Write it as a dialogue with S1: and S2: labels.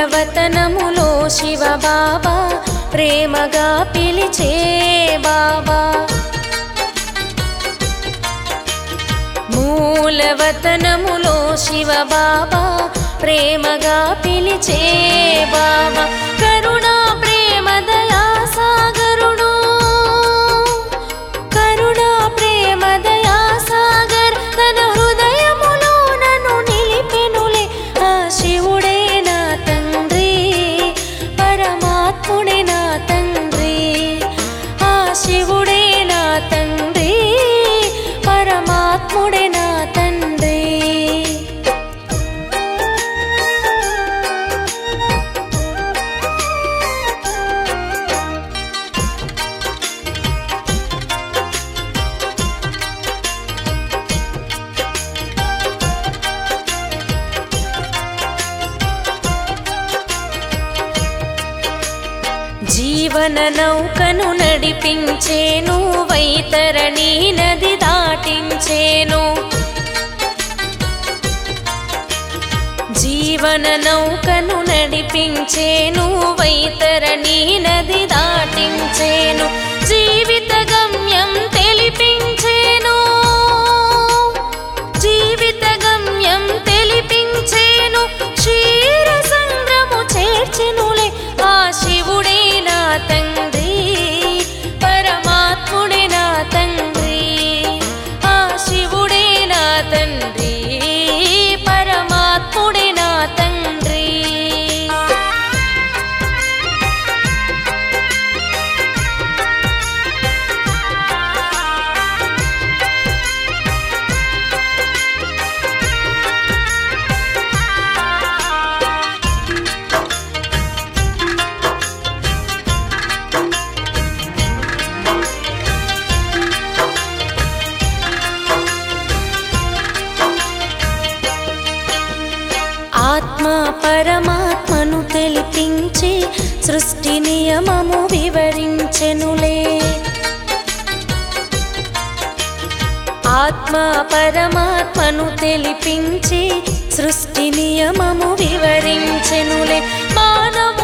S1: మూలవతనములో శివ బాబా ప్రేమగా పిలిచే బాబా మూలవతనములో శివ బాబా ప్రేమగా పిలిచే బాబా కరుణా ప్రేమ దయా సాగరుడు కరుణా ప్రేమ దయా సాగర్ తన హృదయములో నన్ను నిలిపెనులే ఆ శివుడే నా తండ్రి పరమాత్ముడే నా తండ్రి ఆ శివుడే నా తండ్రి పరమాత్ముడే నా తండ్రి జీవన నౌకను నడిపించేను వైతరణి నది దాటించేను జీవన నౌకను నడిపించేను వైతరణి నది దాటించేను జీవిత గమ్యం తెలిపించేను జీవిత గమ్యం తెలిపించేను క్షీర సంద్రము చేర్చెనులే ఆ శివుడే నా తండ్రి పరమాత్ముడే నా తండ్రి ఆ శివుడే నా తండ్రి పరమాత్ముడే నా తండ్రి ఆత్మ పరమాత్మను తెలిపించి సృష్టి నియమము వివరించెనులే ఆత్మ పరమాత్మను తెలిపించి సృష్టి నియమము వివరించెనులే మానవ